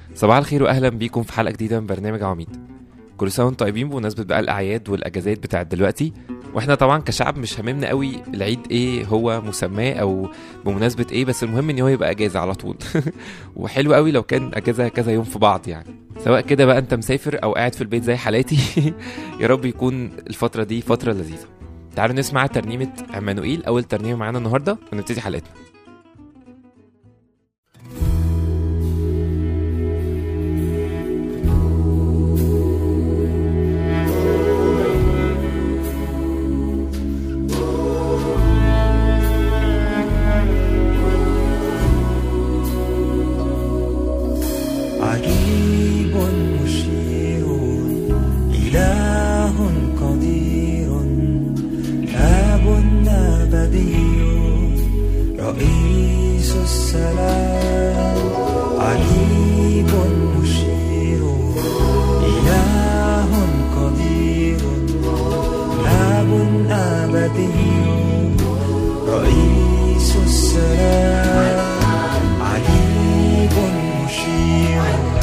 صباح الخير واهلا بيكم في حلقه جديده من برنامج عواميد. كل سنه وانتم طيبين بمناسبه بقى الاعياد والاجازات بتاعت دلوقتي، واحنا طبعا كشعب مش هاممنا قوي العيد ايه هو مسماه او بمناسبه ايه، بس المهم ان هو يبقى اجازه على طول. وحلو قوي لو كان اجازه كذا يوم في بعض، يعني سواء كده بقى انت مسافر او قاعد في البيت زي حالاتي. يا رب يكون الفتره دي فتره لذيذه. تعالوا نسمع ترنيمه عمانوئيل، اول ترنيمه معانا النهارده، ونبتدي حلقتنا. عجيب مشير إله قدير آب أبدي رئيس السلام. عجيب مشير إله قدير آب أبدي رئيس السلام. عجيب مشير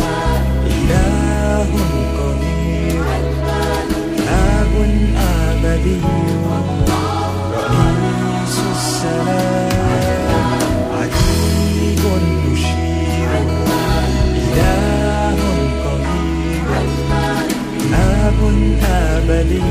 إله قدير آب أبدي رئيس السلام. عجيب مشير إله قدير آب أبدي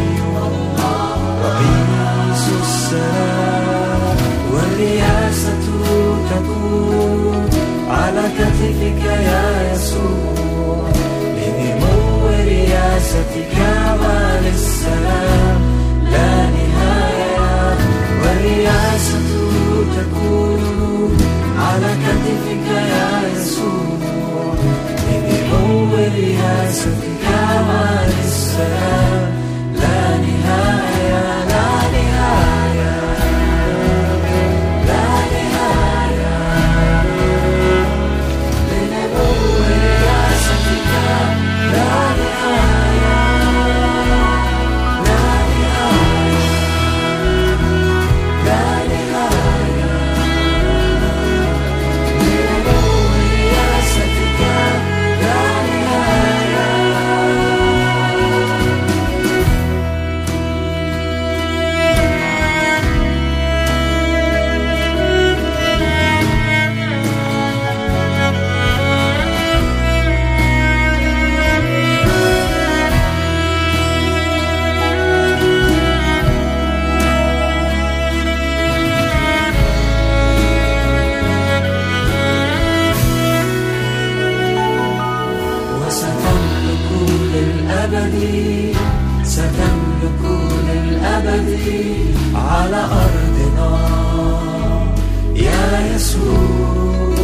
رئيس السلام. والرياسة تكون على كتفك يا يسوع، لنمو رياستك وللسلام لا نهاية. والرياسة تكون على كتفك يا يسوع، لنمو رياستك وللسلام لا نهاية. لا نهاية لا نهاية. ستملك للأبد على أرضنا يا يسوع.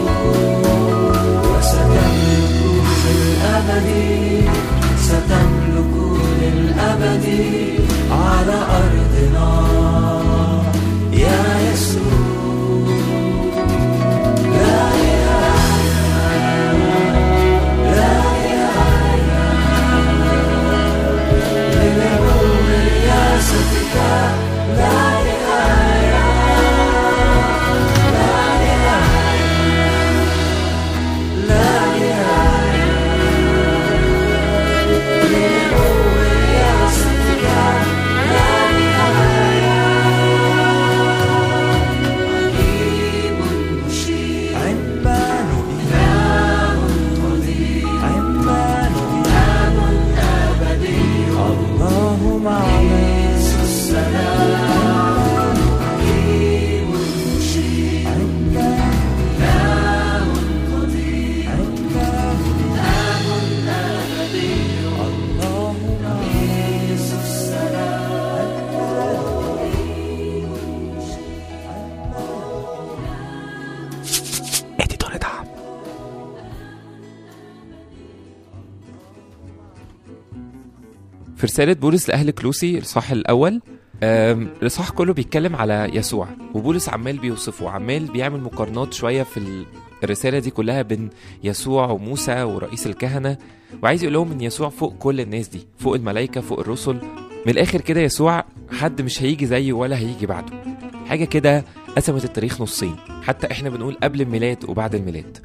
وستملك للأبد، ستملك للأبد على أرضنا يا يسوع. لا في رسالة بولس لأهل كلوسي الإصحاح الأول، الإصحاح كله بيتكلم على يسوع، وبولس عمال بيوصفه، عمال بيعمل مقارنات شوية في الرسالة دي كلها بين يسوع وموسى ورئيس الكهنة، وعايز يقول لهم إن يسوع فوق كل الناس دي، فوق الملائكة، فوق الرسل. من الآخر كده يسوع حد مش هيجي زيه ولا هيجي بعده، حاجة كده قسمت التاريخ نصين، حتى إحنا بنقول قبل الميلاد وبعد الميلاد.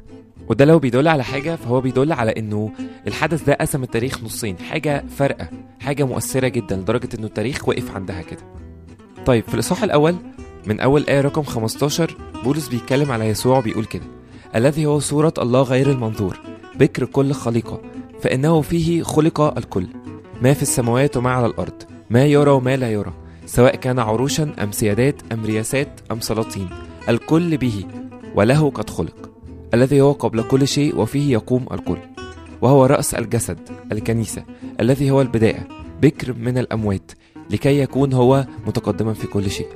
وده لو بيدل على حاجة فهو بيدل على انه الحدث ده قسم التاريخ نصين، حاجة فارقة، حاجة مؤثرة جدا لدرجة انه التاريخ وقف عندها كده. طيب في الإصحاح الأول من أول آية رقم 15 بولس بيتكلم على يسوع وبيقول كده: الذي هو صورة الله غير المنظور، بكر كل خليقة، فإنه فيه خلق الكل، ما في السماوات وما على الأرض، ما يرى وما لا يرى، سواء كان عروشا أم سيادات أم رياسات أم سلاطين، الكل به وله قد خلق، الذي هو قبل كل شيء وفيه يقوم الكل، وهو رأس الجسد الكنيسة، الذي هو البداية بكر من الأموات، لكي يكون هو متقدما في كل شيء.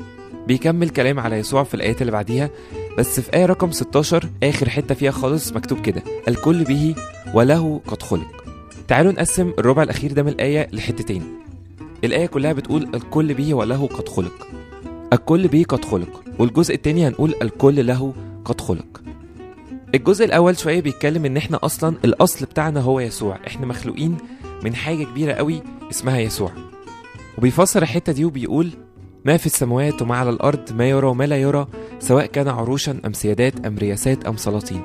بيكمل كلام على يسوع في الآيات اللي بعديها، بس في آية رقم 16 آخر حتة فيها خالص مكتوب كده: الكل به وله قد خلق. تعالوا نقسم الربع الأخير ده من الآية لحتتين. الآية كلها بتقول الكل به وله قد خلق، الكل به قد خلق، والجزء التاني هنقول الكل له قد خلق. الجزء الأول شوية بيتكلم إن إحنا أصلا الأصل بتاعنا هو يسوع، إحنا مخلوقين من حاجة كبيرة قوي اسمها يسوع. وبيفسر الحتة دي وبيقول: ما في السماوات وما على الأرض، ما يرى وما لا يرى، سواء كان عروشا أم سيادات أم رياسات أم سلاطين.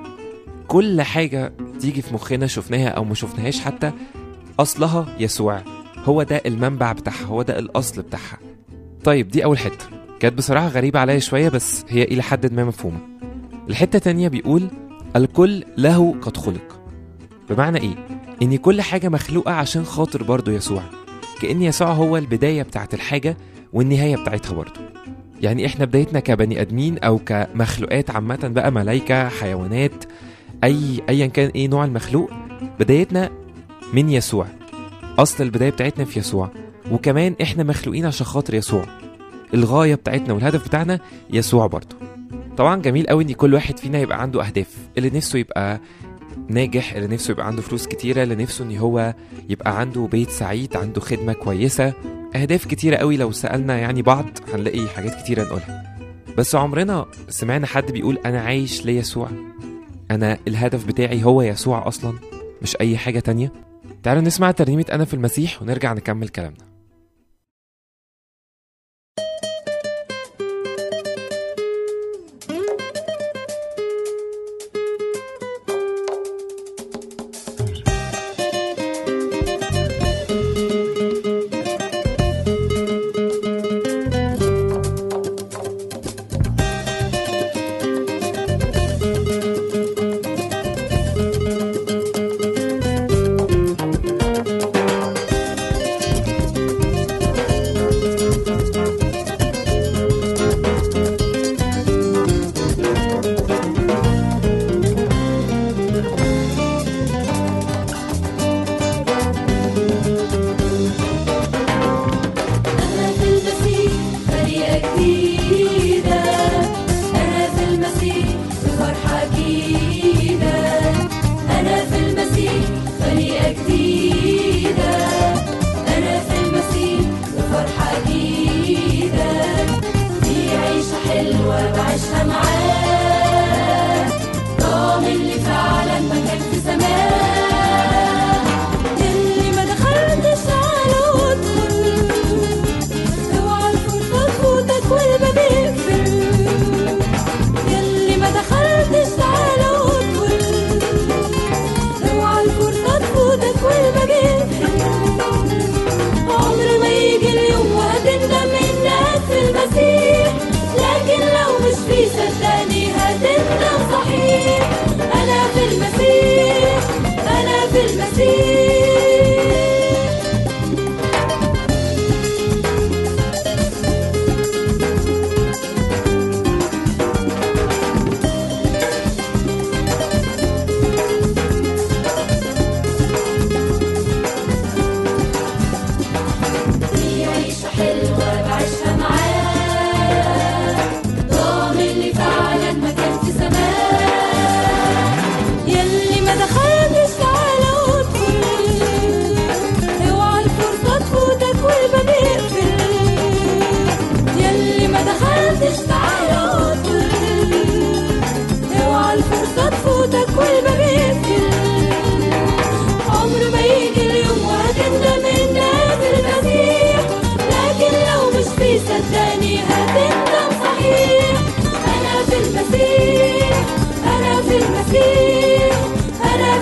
كل حاجة تيجي في مخنا شفناها أو ما شفناهاش حتى أصلها يسوع، هو ده المنبع بتاعها، هو ده الأصل بتاعها. طيب دي أول حتة كانت بصراحة غريبة عليا شوية، بس هي إلى حد ما مفهومة. الحتة تانية بيقول الكل له قد خلق، بمعنى إيه؟ إن كل حاجة مخلوقة عشان خاطر برضو يسوع، كأن يسوع هو البداية بتاعت الحاجة والنهاية بتاعتها برضو. يعني إحنا بدايتنا كبني أدمين أو كمخلوقات عامة بقى، ملايكة، حيوانات، أيا كان إيه نوع المخلوق، بدايتنا من يسوع، أصل البداية بتاعتنا في يسوع. وكمان إحنا مخلوقين عشان خاطر يسوع، الغاية بتاعتنا والهدف بتاعنا يسوع برضو. طبعا جميل قوي إن كل واحد فينا يبقى عنده أهداف، اللي نفسه يبقى ناجح، اللي نفسه يبقى عنده فلوس كتيرة، اللي نفسه إن هو يبقى عنده بيت سعيد، عنده خدمة كويسة، أهداف كتيرة قوي. لو سألنا يعني بعض هنلاقي حاجات كتيرة نقولها، بس عمرنا سمعنا حد بيقول أنا عايش ليسوع، أنا الهدف بتاعي هو يسوع أصلا مش أي حاجة تانية. تعالوا نسمع ترنيمة أنا في المسيح ونرجع نكمل كلامنا.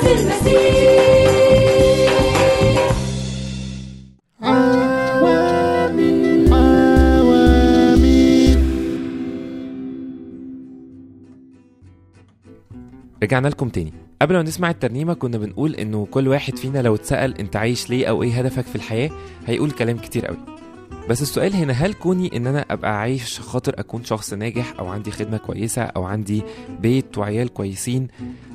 المسيح. رجعنا لكم تاني. قبل ما نسمع الترنيمة كنا بنقول انه كل واحد فينا لو اتسأل انت عايش ليه او ايه هدفك في الحياة هيقول كلام كتير قوي. بس السؤال هنا، هل كوني ان انا ابقى عايش خاطر اكون شخص ناجح او عندي خدمة كويسة او عندي بيت وعيال كويسين،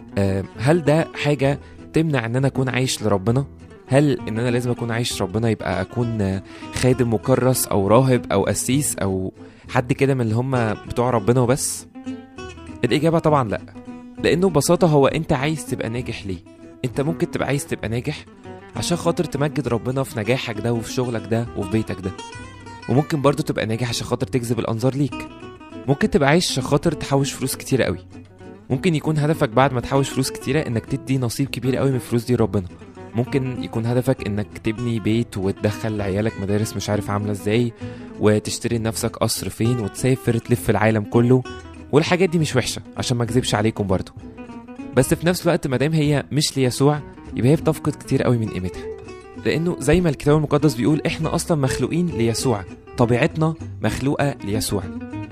هل ده حاجة تمنع ان انا اكون عايش لربنا؟ هل ان انا لازم اكون عايش ربنا يبقى اكون خادم مكرس او راهب او قسيس او حد كده من اللي هم بتوع ربنا وبس؟ الاجابة طبعا لا. لانه ببساطة هو انت عايز تبقى ناجح ليه؟ انت ممكن تبقى عايز تبقى ناجح عشان خاطر تمجد ربنا في نجاحك ده وفي شغلك ده وفي بيتك ده، وممكن برضو تبقى ناجح عشان خاطر تجذب الانظار ليك. ممكن تبقى عايش عشان خاطر تحوش فلوس كتيرة قوي. ممكن يكون هدفك بعد ما تحوش فلوس كتيرة انك تدي نصيب كبير قوي من الفلوس دي ربنا. ممكن يكون هدفك انك تبني بيت وتدخل عيالك مدارس مش عارف عاملة ازاي، وتشتري لنفسك قصر فين وتسافر تلف العالم كله. والحاجات دي مش وحشة عشان ما اكذبش عليكم برضو، بس في نفس الوقت مادام هي مش ليسوع يبقى هي بتفقد كتير قوي من قيمتها. لانه زي ما الكتاب المقدس بيقول احنا اصلا مخلوقين ليسوع، طبيعتنا مخلوقة ليسوع.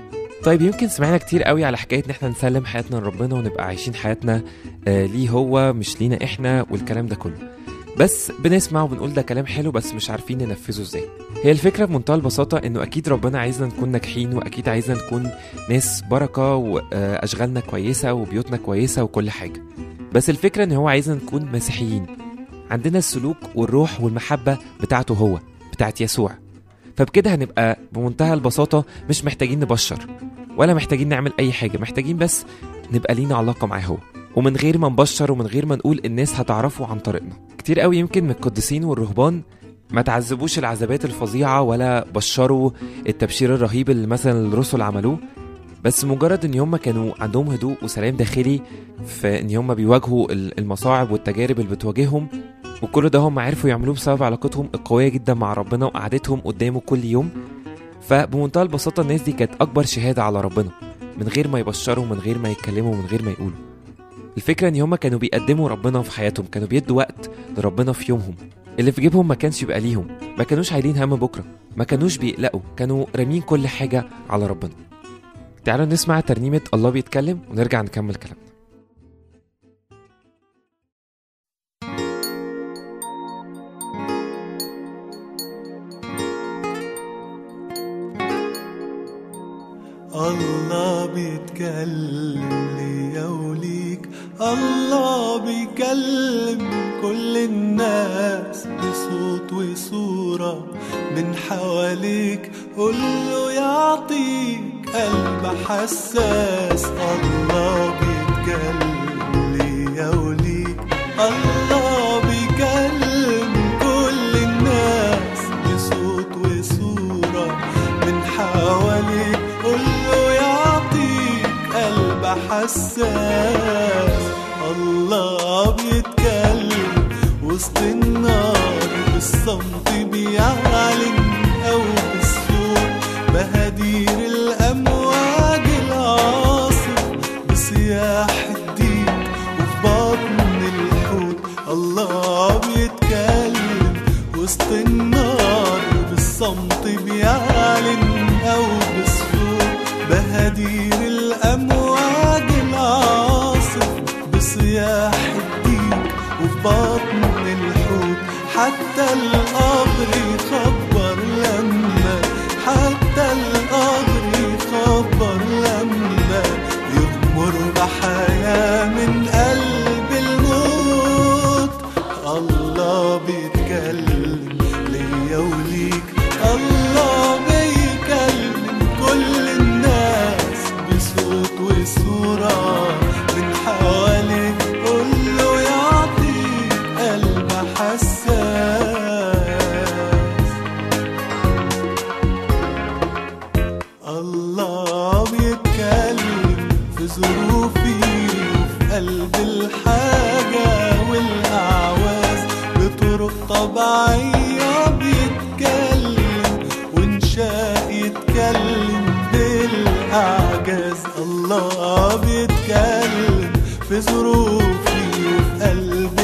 طيب يمكن سمعنا كتير قوي على حكاية ان احنا نسلم حياتنا لربنا ونبقى عايشين حياتنا ليه هو مش لينا احنا والكلام ده كله، بس بنسمع وبنقول ده كلام حلو بس مش عارفين ننفذه ازاي. هي الفكرة بمنتهى البساطة انه اكيد ربنا عايزنا نكون ناجحين، واكيد عايزنا نكون ناس بركة واشغالنا كويسة وبيوتنا كويسة وكل حاجة، بس الفكرة ان هو عايزنا نكون مسيحيين عندنا السلوك والروح والمحبة بتاعته هو، بتاعت يسوع. فبكده هنبقى بمنتهى البساطة مش محتاجين نبشر ولا محتاجين نعمل اي حاجة، محتاجين بس نبقى لينا علاقة معاه هو، ومن غير ما نبشر ومن غير ما نقول الناس هتعرفوا عن طريقنا. كتير قوي يمكن من القديسين والرهبان ما تعذبوش العذابات الفظيعة ولا بشروا التبشير الرهيب اللي مثلا الرسل عملوه، بس مجرد ان هم كانوا عندهم هدوء وسلام داخلي في ان هم بيواجهوا المصاعب والتجارب اللي بتواجههم، وكل ده هم عرفوا يعملوه بسبب علاقتهم القوية جدا مع ربنا وقعدتهم قدامه كل يوم. فبمنتهى البساطة الناس دي كانت أكبر شهادة على ربنا من غير ما يبشروا، من غير ما يتكلموا، من غير ما يقولوا. الفكرة ان هم كانوا بيقدموا ربنا في حياتهم، كانوا بيدوا وقت لربنا في يومهم. اللي في جيبهم ما كانش يبقى ليهم، ما كانوش عايلين هم بكرة، ما كانوش بيقلقوا، كانوا رامين كل حاجة على ربنا. تعالوا نسمع ترنيمة الله بيتكلم ونرجع نكمل كلامنا. الله بيتكلم ليا وليك، الله بيكلم كل الناس بصوت وصورة من حواليك، قوله يعطيك قلب حساس. الله بيتكلم ليا وليك، الله بيكلم كل الناس بصوت وصورة من حواليك، قوله يعطيك قلب حساس. الله بيتكلم وسط النار بالصمت بيعلن أو بالصوت، بهدير الأمواج العاصف بصياح الديك وفي بطن الحوت. الله بيتكلم وسط النار بالصمت بيعلن أو بالصوت، بهدير الأمواج العاصف بصياح الديك وفي بطن الحوت. حتى القبر يخبر لما، حتى القبر يخبر لما يغمر بحياة من قلب الموت. الله بيتكلم ليا وليك، الله بيكلم كل الناس بصوت وصورة من حواليك، قوله يعطيك قلب حساس. الله بيتكلم في ظروفي وفي قلب الحاجة والأعواز، بطرق طبيعية بيتكلم وإنشاء يتكلم بالأعجاز. الله بيتكلم في ظروفي وفي قلب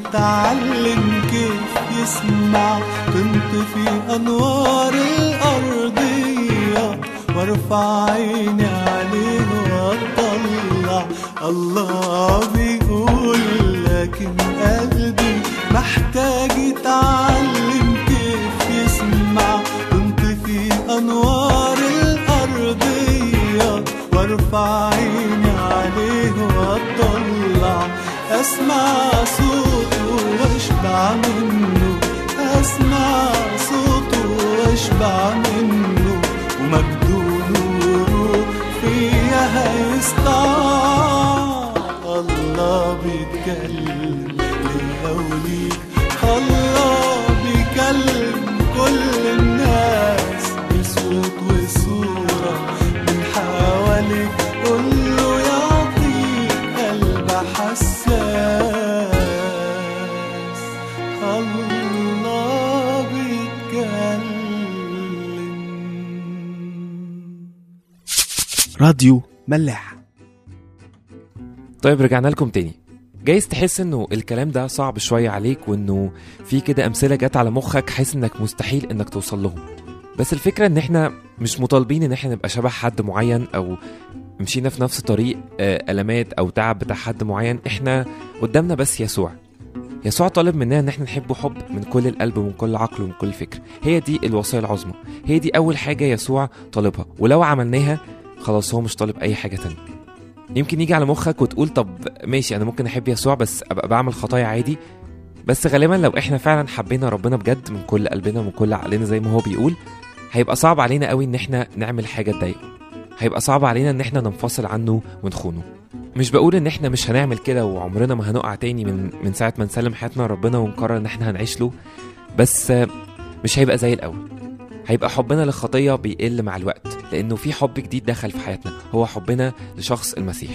يتعلم كيف يسمع تنطفي أنوار الأرضية وارفع عيني عليه واطلع. الله بيقول لكن قلبي محتاج يتعلم كيف يسمع تنطفي أنوار الأرضية وارفع عيني عليه واطلع. أسمع صوته واشبع منه، أسمع صوته واشبع منه، ومجده نوره فيا هيسطع. الله بيتكلم ليا وليك، الله بيكلم كل الناس بصوت وصورة من حواليك. قوله يعطيك قلب حساس، الله بيتكلم. راديو ملاح. طيب رجعنا لكم تاني. جايز تحس انه الكلام ده صعب شوية عليك، وانه في كده امثلة جت على مخك حاسس انك مستحيل انك توصل لهم. بس الفكرة ان احنا مش مطالبين ان احنا نبقى شبه حد معين او مشينا في نفس طريق ألمات او تعب بتاع حد معين. احنا قدامنا بس يسوع. يسوع طالب مننا ان احنا نحبه حب من كل القلب ومن كل عقل ومن كل فكر. هي دي الوصية العظمى، هي دي اول حاجة يسوع طالبها، ولو عملناها خلاص هو مش طالب اي حاجة تانية. يمكن يجي على مخك وتقول طب ماشي انا ممكن احب يسوع بس ابقى بعمل خطايا عادي. بس غالبا لو احنا فعلا حبينا ربنا بجد من كل قلبنا ومن كل عقلنا زي ما هو بيقول، هيبقى صعب علينا قوي ان احنا نعمل حاجة تضايقه، هيبقى صعب علينا ان احنا ننفصل عنه ونخونه. مش بقول ان احنا مش هنعمل كده وعمرنا ما هنقع تاني من ساعة ما نسلم حياتنا ربنا ونقرر ان احنا هنعيش له، بس مش هيبقى زي الاول. هيبقى حبنا للخطية بيقل مع الوقت، لانه في حب جديد دخل في حياتنا، هو حبنا لشخص المسيح.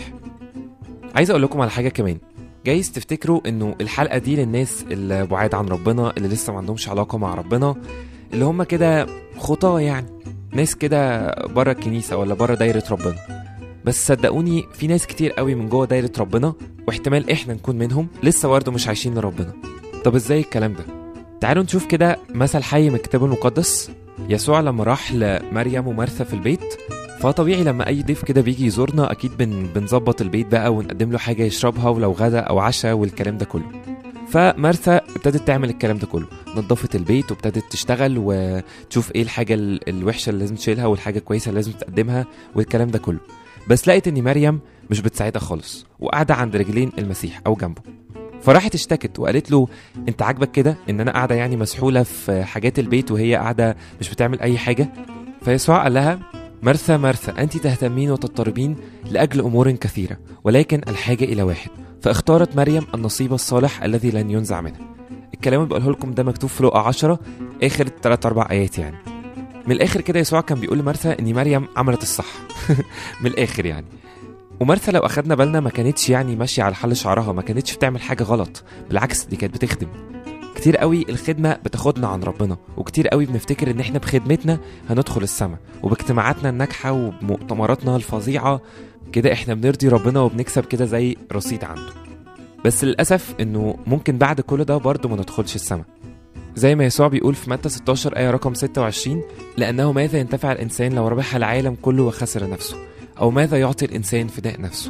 عايز اقول لكم على حاجة كمان. جايز تفتكروا انه الحلقة دي للناس اللي بعاد عن ربنا، اللي لسه ما عندهمش علاقة مع ربنا، اللي هم كده خطاة، يعني ناس كده بره الكنيسة ولا بره دايرة ربنا. بس صدقوني في ناس كتير قوي من جوه دايرة ربنا، واحتمال احنا نكون منهم، لسه برضه مش عايشين لربنا. طب ازاي الكلام ده؟ تعالوا نشوف كده مثل حي من الكتاب المقدس. يسوع لما راح لمريم ومرثا في البيت، فطبيعي لما اي ضيف كده بيجي يزورنا اكيد بنظبط البيت بقى ونقدم له حاجة يشربها، ولو غدا او عشاء والكلام ده كله. فمرثا ابتدت تعمل الكلام ده كله، نظفت البيت وابتدت تشتغل وتشوف ايه الحاجة الوحشة اللي لازم تشيلها والحاجة الكويسة اللي لازم تقدمها والكلام ده كله. بس لقيت ان مريم مش بتساعدها خالص، وقاعدة عند رجلين المسيح او جنبه. فراحت اشتكت وقالت له انت عاجبك كده ان انا قاعدة يعني مسحولة في حاجات البيت وهي قاعدة مش بتعمل اي حاجة؟ فيسوع قال لها مرثا مرثا أنت تهتمين وتضطربين لأجل أمور كثيرة، ولكن الحاجة إلى واحد، فاختارت مريم النصيب الصالح الذي لن ينزع منها. الكلام اللي بقوله لكم ده مكتوب في لقا 10 آخر 3-4 آيات. يعني من الآخر كده يسوع كان بيقول لمرثا إن مريم عملت الصح من الآخر يعني. ومرثا لو أخدنا بالنا ما كانتش يعني ماشية على حل شعرها، ما كانتش بتعمل حاجة غلط، بالعكس دي كانت بتخدم. كتير قوي الخدمة بتاخدنا عن ربنا، وكتير قوي بنفتكر ان احنا بخدمتنا هندخل السماء، وباجتماعاتنا الناجحة وبمؤتمراتنا الفظيعة كده احنا بنرضي ربنا وبنكسب كده زي رصيد عنده. بس للأسف انه ممكن بعد كل ده برضو ما ندخلش السماء، زي ما يسوع بيقول في متى 16 آية رقم 26: لأنه ماذا ينتفع الإنسان لو ربح العالم كله وخسر نفسه، أو ماذا يعطي الإنسان فداء نفسه؟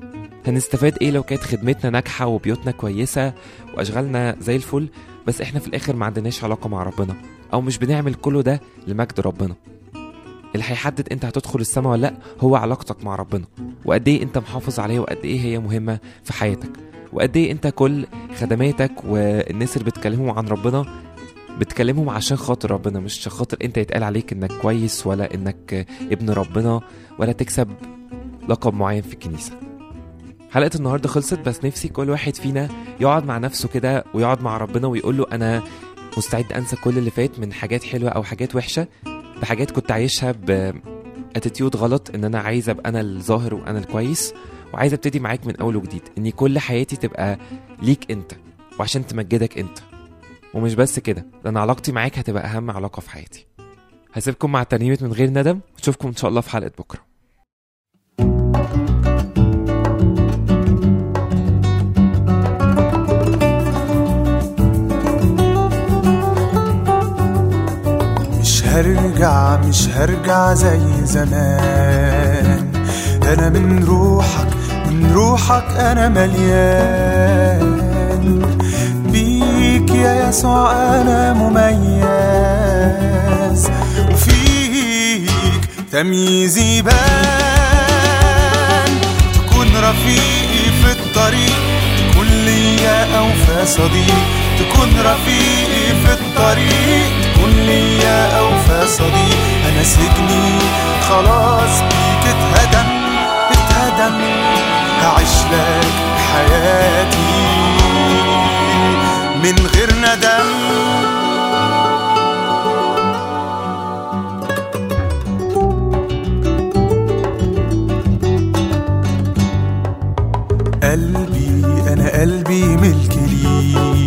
هنستفاد ايه لو كانت خدمتنا ناجحة وبيوتنا كويسة وأشغالنا زي الفل، بس احنا في الآخر ما عندناش علاقة مع ربنا، أو مش بنعمل كله ده لمجد ربنا؟ اللي هيحدد انت هتدخل السماء ولا لأ هو علاقتك مع ربنا، وقد ايه انت محافظ عليه، وقد ايه هي مهمة في حياتك، وقد ايه انت كل خدماتك والناس اللي بتكلمهم عن ربنا بتكلمهم عشان خاطر ربنا، مش عشان خاطر انت يتقال عليك انك كويس ولا انك ابن ربنا ولا تكسب لقب معين في الكنيسة. حلقة النهاردة خلصت، بس نفسي كل واحد فينا يقعد مع نفسه كده ويقعد مع ربنا ويقول له أنا مستعد أنسى كل اللي فات من حاجات حلوة أو حاجات وحشة، بحاجات كنت عايشها بأتيتيود غلط، إن أنا عايز أبقى أنا الظاهر وأنا الكويس، وعايز أبتدي معاك من أول وجديد، إني كل حياتي تبقى ليك أنت وعشان تمجدك أنت، ومش بس كده، لأن علاقتي معاك هتبقى أهم علاقة في حياتي. هسيبكم مع ترنيمة من غير ندم، واشوفكم إن شاء الله في حلقة بكرة. هرجع مش هرجع زي زمان. انا من روحك انا مليان بيك يا يسوع، انا مميز وفيك تمييزي بان. تكون رفيقي في الطريق، تكون ليا اوفى صديق. تكون رفيقي في الطريق، تكون ليا اوفى صديق. انا سجني خلاص بيك اتهدم، هعيش لك حياتي من غير ندم. قلبي ملك ليك،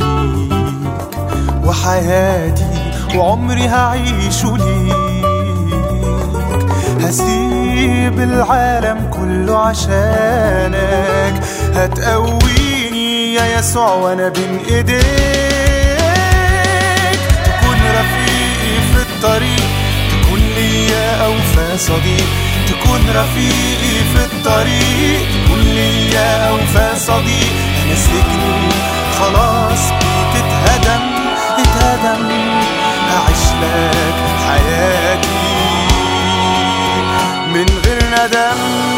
وحياتي وعمري هعيشه ليك. هسيب العالم كله عشانك، هتقويني يا يسوع وانا بين ايديك. تكون رفيقي في الطريق، تكون ليا اوفى صديق. تكون رفيقي في الطريق، تكون ليا اوفى صديق. انا سجني خلاص بيك اتهدم، هعيش لك حياتي من غير ندم.